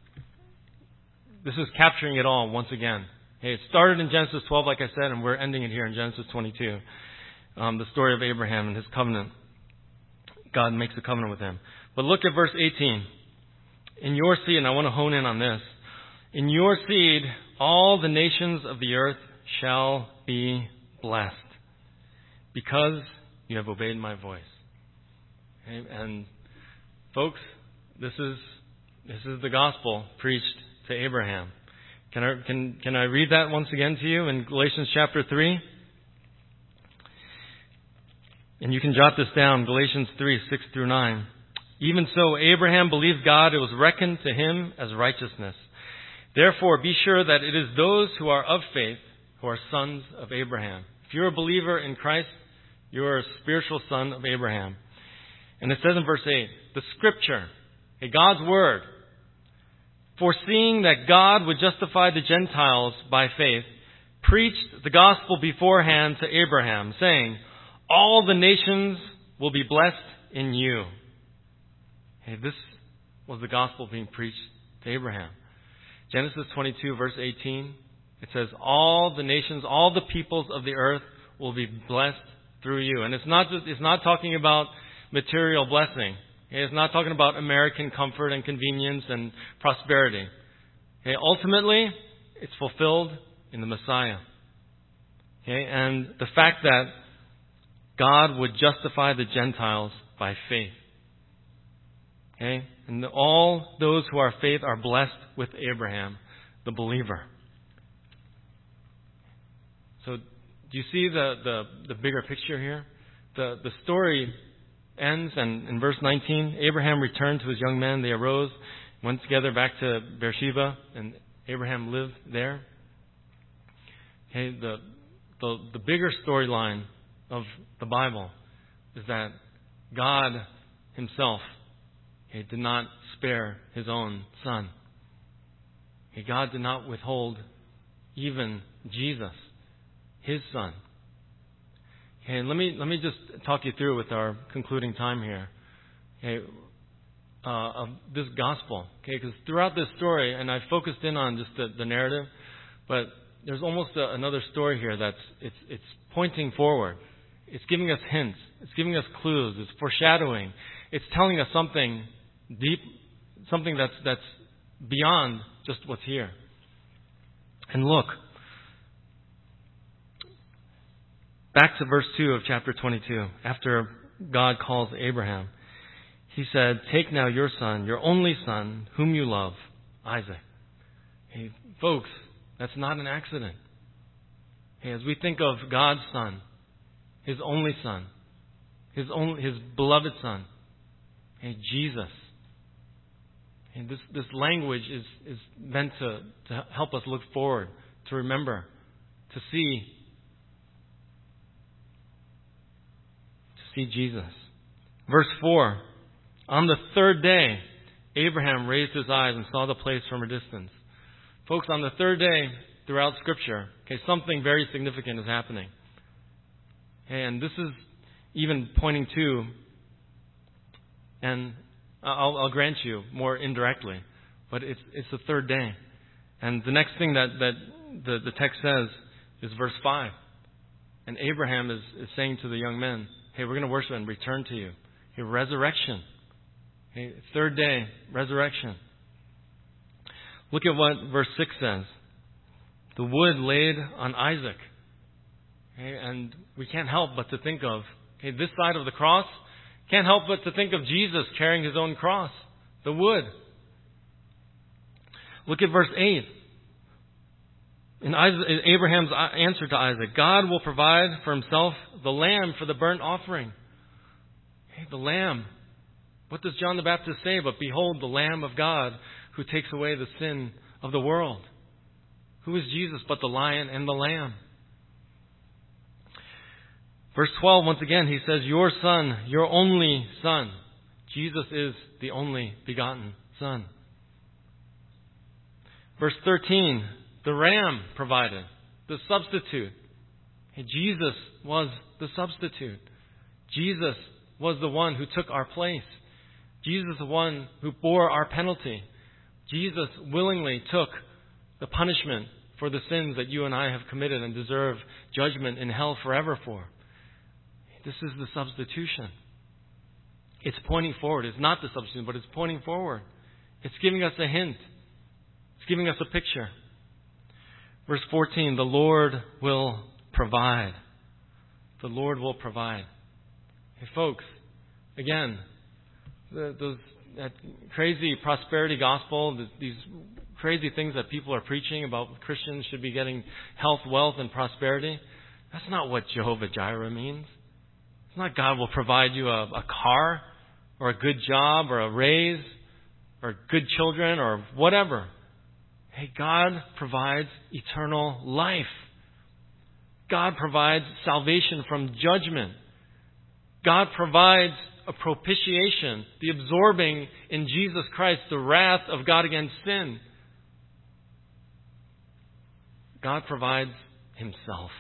this is capturing it all once again. Okay, it started in Genesis twelve, like I said, and we're ending it here in Genesis twenty-two. Um, the story of Abraham and his covenant. God makes a covenant with him. But look at verse eighteen. In your seed, and I want to hone in on this. In your seed, all the nations of the earth shall be blessed, because you have obeyed my voice. Okay? And folks, this is this is the gospel preached to Abraham. Can I can can I read that once again to you in Galatians chapter three? And you can jot this down, Galatians three, six through nine. Even so, Abraham believed God, it was reckoned to him as righteousness. Therefore, be sure that it is those who are of faith who are sons of Abraham. If you're a believer in Christ, you're a spiritual son of Abraham. And it says in verse eight, the Scripture, God's Word, foreseeing that God would justify the Gentiles by faith, preached the gospel beforehand to Abraham, saying, all the nations will be blessed in you. Hey, this was the gospel being preached to Abraham. Genesis twenty-two, verse eighteen, it says, all the nations, all the peoples of the earth will be blessed through you. And it's not just, it's not talking about material blessing. It's not talking about American comfort and convenience and prosperity. Okay, ultimately, it's fulfilled in the Messiah. Okay, and the fact that God would justify the Gentiles by faith. Okay? And all those who are faith are blessed with Abraham, the believer. So Do you see the, the, the bigger picture here? The, the story ends, and in verse nineteen, Abraham returned to his young men. They arose, went together back to Beersheba, and Abraham lived there. Okay, the, the, the bigger storyline of the Bible is that God himself okay, did not spare his own son. Okay, God did not withhold even Jesus, his son. Okay, and let me let me just talk you through with our concluding time here. Okay, uh, of this gospel. Okay, because throughout this story, and I focused in on just the, the narrative, but there's almost a, another story here that's it's it's pointing forward. It's giving us hints. It's giving us clues. It's foreshadowing. It's telling us something deep, something that's that's beyond just what's here. And look, back to verse two of chapter twenty-two. After God calls Abraham, he said, "Take now your son, your only son, whom you love, Isaac." Hey, folks, that's not an accident. Hey, as we think of God's son, his only son, his only, his beloved son, hey, Jesus. And this, this language is, is meant to, to help us look forward, to remember, to see, to see Jesus. Verse four, on the third day, Abraham raised his eyes and saw the place from a distance. Folks, on the third day throughout Scripture, okay, something very significant is happening. And this is even pointing to, and I'll, I'll grant you more indirectly, but it's it's the third day. And the next thing that, that the, the text says is verse five. And Abraham is, is saying to the young men, hey, we're going to worship and return to you. Hey, resurrection. Hey, third day, resurrection. Look at what verse six says. The wood laid on Isaac. Okay, and we can't help but to think of, okay, this side of the cross, can't help but to think of Jesus carrying his own cross, the wood. Look at verse eight. In Isaac, Abraham's answer to Isaac, God will provide for himself the lamb for the burnt offering. Hey, the lamb. What does John the Baptist say? But behold, the Lamb of God who takes away the sin of the world. Who is Jesus but the Lion and the Lamb? Verse twelve, once again, he says, your son, your only son. Jesus is the only begotten Son. Verse thirteen, the ram provided, the substitute. Hey, Jesus was the substitute. Jesus was the one who took our place. Jesus is the one who bore our penalty. Jesus willingly took the punishment for the sins that you and I have committed and deserve judgment in hell forever for. This is the substitution. It's pointing forward. It's not the substitution, but it's pointing forward. It's giving us a hint. It's giving us a picture. Verse fourteen, the Lord will provide. The Lord will provide. Hey, folks, again, the, those that crazy prosperity gospel, the, these crazy things that people are preaching about Christians should be getting health, wealth, and prosperity, that's not what Jehovah Jireh means. It's not God will provide you a, a car or a good job or a raise or good children or whatever. Hey, God provides eternal life. God provides salvation from judgment. God provides a propitiation, the absorbing in Jesus Christ the wrath of God against sin. God provides himself.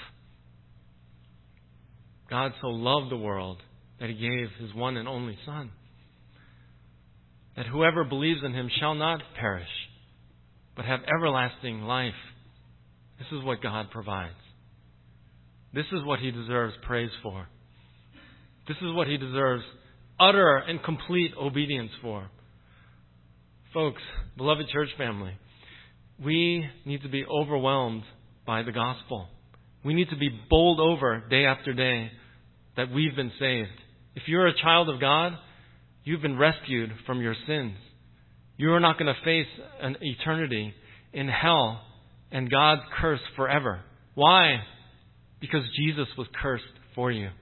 God so loved the world that he gave his one and only Son, that whoever believes in him shall not perish, but have everlasting life. This is what God provides. This is what he deserves praise for. This is what he deserves utter and complete obedience for. Folks, beloved church family, we need to be overwhelmed by the gospel. We need to be bowled over day after day that we've been saved. If you're a child of God, you've been rescued from your sins. You are not going to face an eternity in hell and God's curse forever. Why? because Jesus was cursed for you.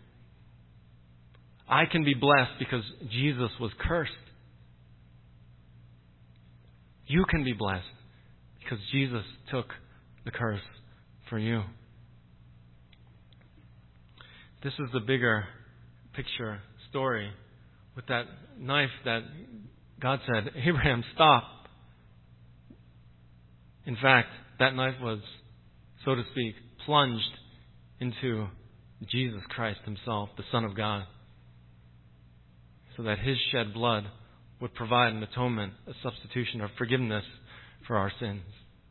I can be blessed because Jesus was cursed. You can be blessed because Jesus took the curse for you. This is the bigger picture story with that knife that God said, Abraham, stop. In fact, that knife was, so to speak, plunged into Jesus Christ himself, the Son of God, so that his shed blood would provide an atonement, a substitution of forgiveness for our sins.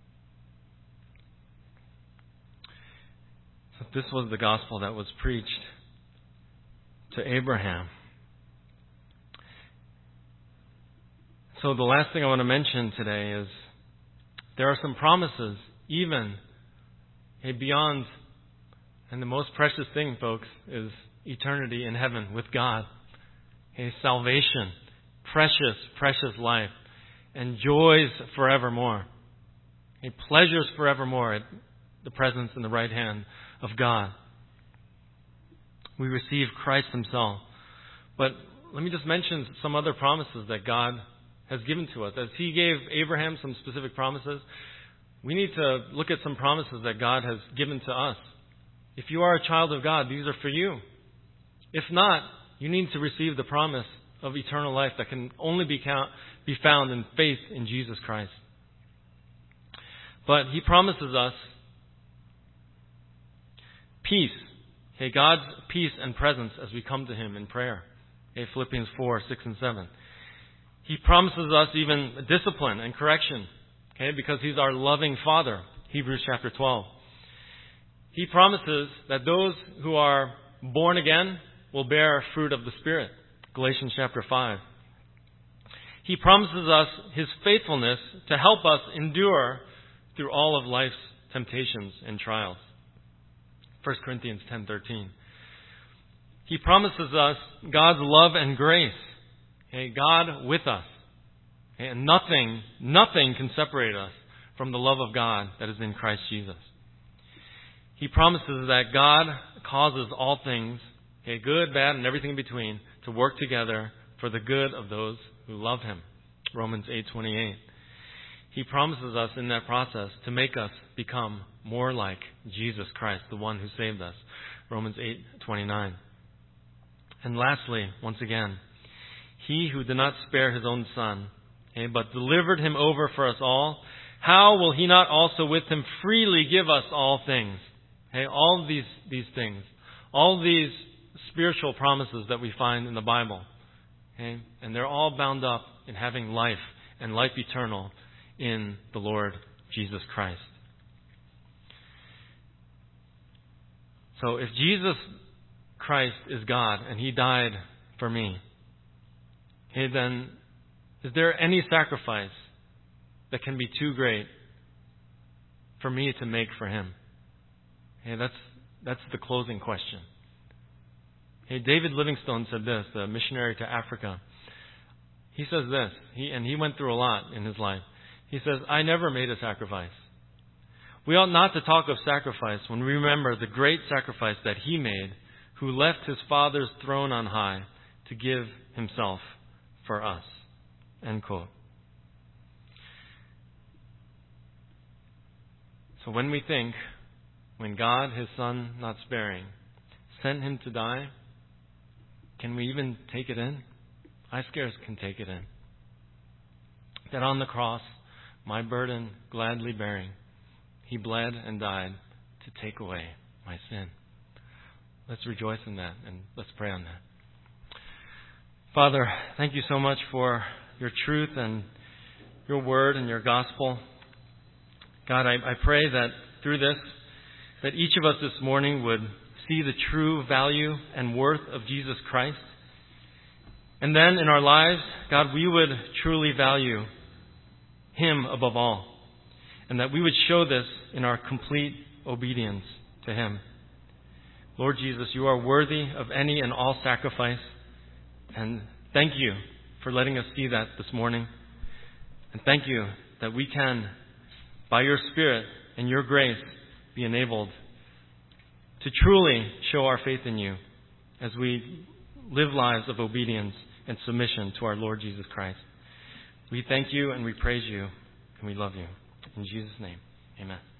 So this was the gospel that was preached to Abraham. So the last thing I want to mention today is there are some promises, even hey, beyond, and the most precious thing, folks, is eternity in heaven with God. Hey, salvation, precious, precious life, and joys forevermore. Hey, pleasures forevermore at the presence and the right hand of God. We receive Christ himself. But let me just mention some other promises that God has given to us. As he gave Abraham some specific promises, we need to look at some promises that God has given to us. If you are a child of God, these are for you. If not, you need to receive the promise of eternal life that can only be count, be found in faith in Jesus Christ. But he promises us peace. Okay, God's peace and presence as we come to him in prayer. Okay, Philippians four, six, and seven. He promises us even discipline and correction. Okay, because he's our loving Father. Hebrews chapter twelve. He promises that those who are born again will bear fruit of the Spirit. Galatians chapter five. He promises us his faithfulness to help us endure through all of life's temptations and trials. First Corinthians ten thirteen. He promises us God's love and grace. Okay, God with us. Okay, and nothing, nothing can separate us from the love of God that is in Christ Jesus. He promises that God causes all things, okay, good, bad, and everything in between, to work together for the good of those who love him. Romans eight twenty-eight. He promises us in that process to make us become more like Jesus Christ, the one who saved us. Romans eight twenty-nine. And lastly, once again, he who did not spare his own son, okay, but delivered him over for us all, how will he not also with him freely give us all things? Okay, all these, these things, all these spiritual promises that we find in the Bible. Okay, and they're all bound up in having life and life eternal in the Lord Jesus Christ. So if Jesus Christ is God and he died for me, okay, then is there any sacrifice that can be too great for me to make for him? Okay, that's that's the closing question. Okay, David Livingstone said this, the missionary to Africa. He says this, he, and he went through a lot in his life. He says, I never made a sacrifice. We ought not to talk of sacrifice when we remember the great sacrifice that he made, who left his Father's throne on high to give himself for us. End quote. So when we think, when God, his Son, not sparing, sent him to die, can we even take it in? I scarce can take it in. That on the cross, my burden gladly bearing, he bled and died to take away my sin. Let's rejoice in that and let's pray on that. Father, thank you so much for your truth and your word and your gospel. God, I, I pray that through this, that each of us this morning would see the true value and worth of Jesus Christ. And then in our lives, God, we would truly value him above all. And that we would show this in our complete obedience to him. Lord Jesus, you are worthy of any and all sacrifice. And thank you for letting us see that this morning. And thank you that we can, by your Spirit and your grace, be enabled to truly show our faith in you as we live lives of obedience and submission to our Lord Jesus Christ. We thank you and we praise you and we love you. In Jesus' name, amen.